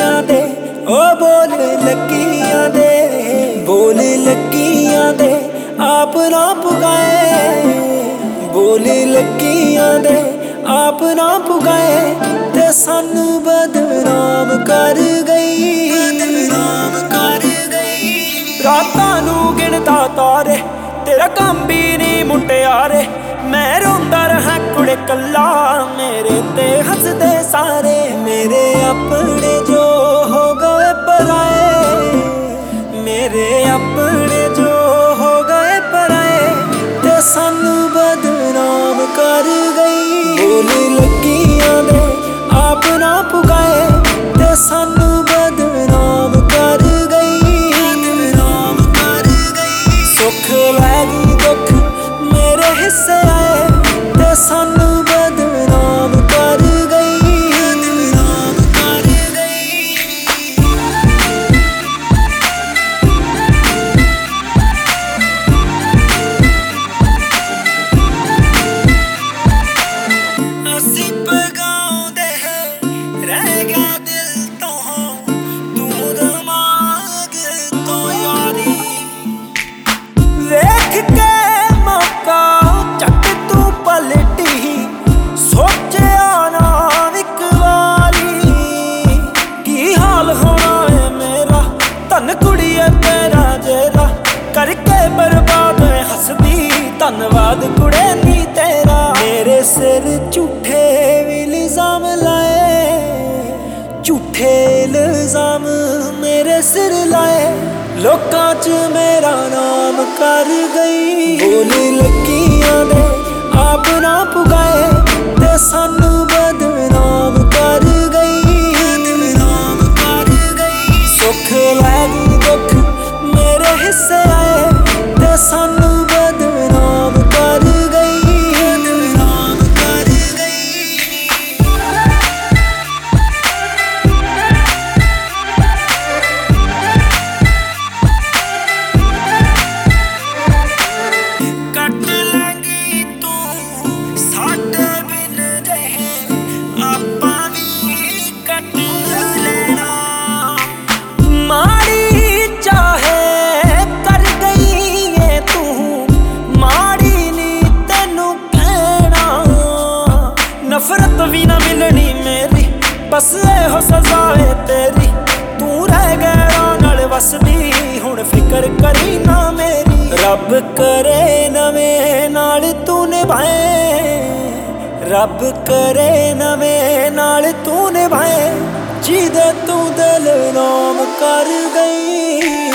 लगियां दे ओ बोल लगियां दे, बोल लगियां दे आप ना पुगाए, बोल लगियां दे आप ना पुगाए ते सानू बदनाम कर गई, बदनाम कर गई। रातां नू गिनदा तारे तेरा काम भी नहीं मुटियारे, मैं रोंदा रहा कुड़े कल्ला मेरे ते हसदे सारे, मेरे अपने जो हो गए पराए, मेरे अपने जो हो गए पराए ते सानू बदनाम कर गई। बोल लगियां दे आप ना पुगाए ते सानू बदनाम कर गई, बदनाम कर गई। सुख लैगी दुख मेरे हिस्से आए ते सानू बदनाम कर गई, बदनाम कर गई। असीं पगाउंदे रह गया दिल तो तू दिमाग तो यारी, देख के मौका चट तू पलटी सोचिया ना इक वारी, की हाल होना है मेरा धन कुड़िए तेरा जेरा, करके बर्बाद हसदी धन्नवाद कुड़े नी तेरा। मेरे सिर झूठे इल्जाम लाए, झूठे इल्जाम मेरे सिर लाए, लोकां च मेरा नाम कर गई। बोल लगियां दे आप ना पुगाए ते सानू बदनाम कर गई, बदनाम कर गई। सुख लैगी दुख मेरे हिस्से आए ते सानू बदनाम कर गई, बदनाम कर गई। ਕੱਟ ਲਾਂਗੀ ਤੂੰ ਸਾਡੇ ਬਿਨ ਰਹੇ ਆਪਾਂ ਵੀ ਕੱਟ ਲੈਣਾ, ਮਾੜੀ ਚਾਹੇ ਕਰ ਗਈ ਏ ਤੂੰ ਮਾੜੀ ਨੀ ਤੈਨੂੰ ਕਹਿਣਾ, ਨਫ਼ਰਤ ਵੀ ਨਾ ਮਿਲਣੀ ਮੇਰੀ ਬਸ ਇਹੋ ਸਜ਼ਾ ਏ ਤੇਰੀ, ਤੂੰ ਰਹਿ ਗਿਆ ਨਾਲ ਵਸਦੀ ਹੁਣ ਫਿਕਰ ਕਰੀ ਨਾ ਮੇਰੀ। रब करे नवें नाल तू निभाए, रब करे नवें नाल तू निभाए, जिदे तू दिल नाम कर गई।